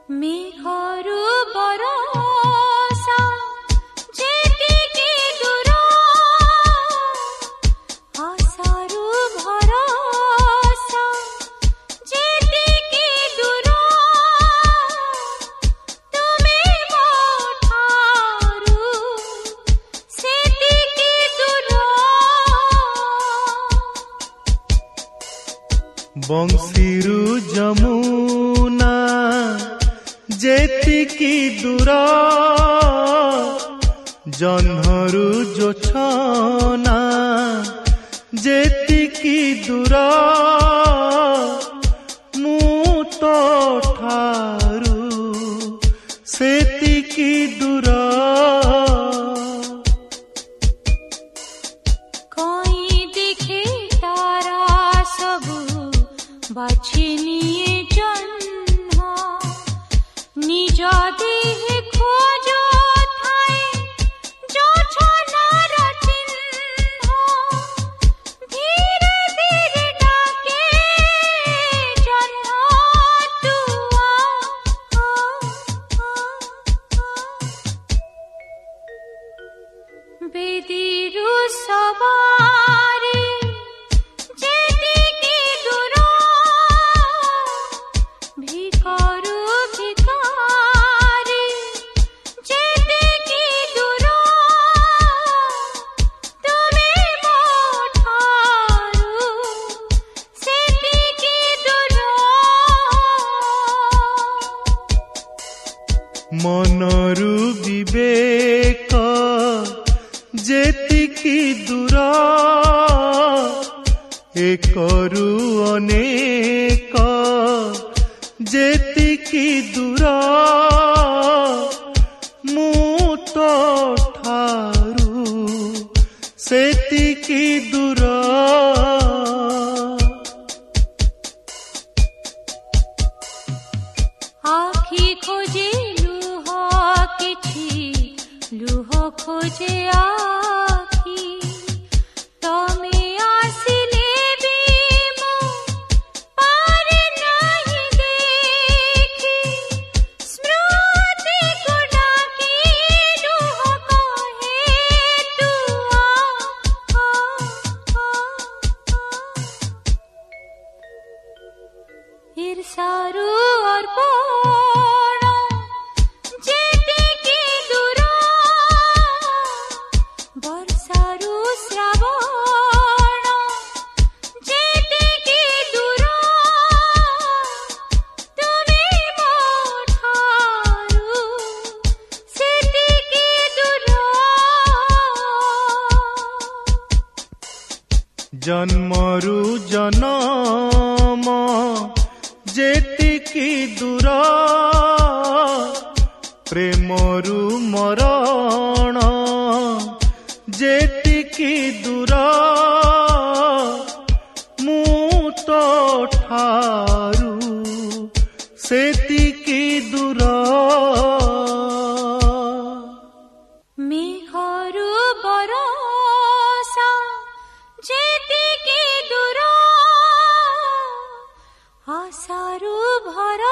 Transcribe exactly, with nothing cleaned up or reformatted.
मेघरू बरसा जेतिकी दूर आशारू भरसा जेतिकी दूर तुमे मो ठारू सेतिकी दूर बंशीरू जमुना जेतिकी दूर जह्नरू जोछना जेतिकी दूर मु तो ठारू सेतिकी दूर कोई देखे तारा सबू बाछी निये जन्म निज देहे खोज थाए जो छनार चिन्ह धीरे धीरे डाके जन्म तुआ बेदीरू सवारी जेतिकी दूर भिकारू भिकारी जेतिकी दूर तुमे मो ठारू सेतिकी दूर मनरू विवेक जेतिकी दूर एकरू अनेक जेतिकी दूर मु तो ठारू सेतिकी दूर आखि खोजे लुह किछि लुह खोजे आखि तमे आसिले भी मो पारे नाही देखी स्मृति को डाकी लुह कहे तुआ ईर्षारू अर्पण जेतिकी दूर वर्षारू श्रावण जेतिकी दूर तुमे मो ठारू सेतिकी दूर जन्मरू जनम जेतिकी दूर प्रेमरू मरण जेतिकी दूर मु तो ठारू सेतिकी दूर मेघरू बरसा जेतिकी दूर आशारू भर